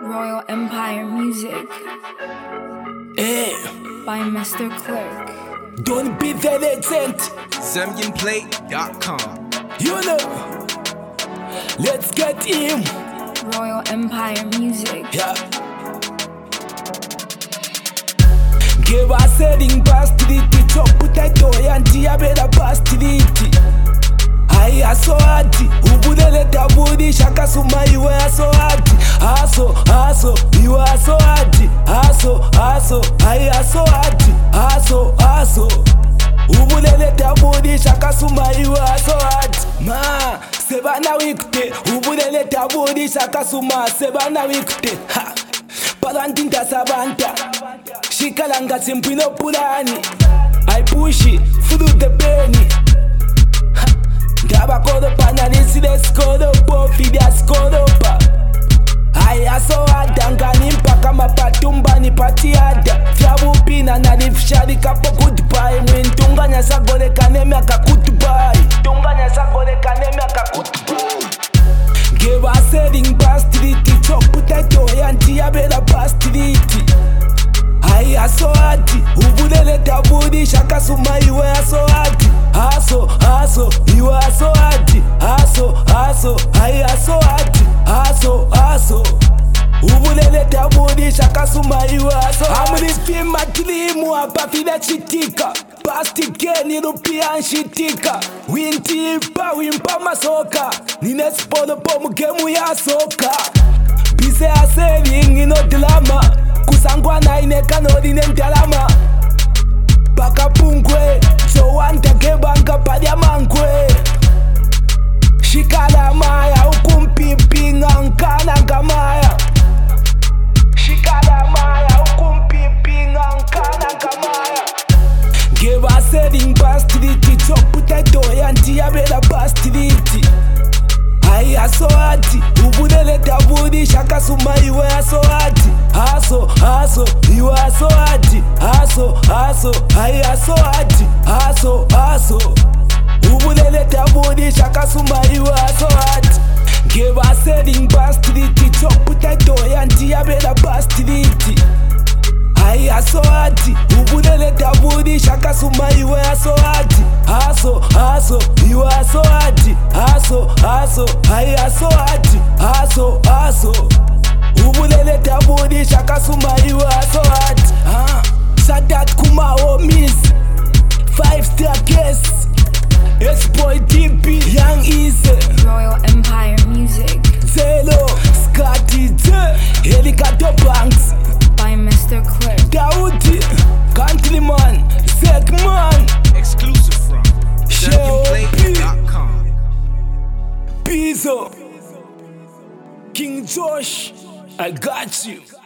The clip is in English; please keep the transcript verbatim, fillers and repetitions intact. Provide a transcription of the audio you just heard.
Royal Empire Music Hey, by Mister Clerk. don't be the legend. Zambian Play dot com. You know, let's get him. Royal Empire Music. Yeah. Give us setting past it, chop potato and diabela past it. I aso ati, ubudele tabudi shaka suma iwe aso ati. Aso, aso, iwe aso ati. Aso, aso, I aso ati. Aso, aso, ubudele tabudi shaka suma iwe aso ati. Ma, sebana wikte, ubudele tabudi shaka suma sebana wikte. Ha, palantinta sabanta, shikalanga simpino pulani. I push it, through the penny. Gaba kodo panalisi de skodo po fidia skodo pa. Aya so adanga nimpa kama patumba ni patiada. Fyabu pina na nifshari kapo goodbye. Mwintunga nyasa gole kaneme aka goodbye. Tunga nyasa gole kaneme aka goodbye. Give us setting past triti. Chop potato yanti yabela past triti. Aya so ati, ubudele tabudi shaka suma iwe aso ati. Aso, aso, iwe aso ati. Aso, aso, aya aso ati. Aso, aso, ubudele tabudi shaka suma iwe aso ati. Amurifi matilimu hapa fida chitika. Pasti geni rupia nshitika. Winti ipa wimpa masoka. Nine spodo po mugemu ya soka. Bise a saving ino dilama. Kusangwa na ineka no dine ntalama. Baka pungwe, so wanta kebanka padia mankwe. Shikala maya, ukumpipi ngankana nkamaya. Shikala maya, ukumpipi ngankana nkamaya. Give us setting past triti, chop potato yanti yabela past triti. Aya so ati, ubudele tabudi shaka suma iwe aso ati. Aso, aso, iwe aso ati. Aso, aso, aya aso ati. Aso, aso, ubudele tabudi shaka suma iwe aso ati. Give us setting past triti, chop potato yanti yabela past triti. Aya so ati, ubudele tabudi shaka suma iwe aso ati. Aso, aso, iwe aso ati. Aso, aso, aya aso ati. Aso, aso, ubudele tabudi shaka suma iwe aso ati. Ah, Sadat kuma homies, five star guests, S-Boy D P, Young Easy, Royal Empire Music Zelo, Scotty J, Helicopter Banks by Mister Clerk. Daudi, Countryman, Segman, Exclusive from Zambian Play dot com. Pizzo, King Josh, I got you.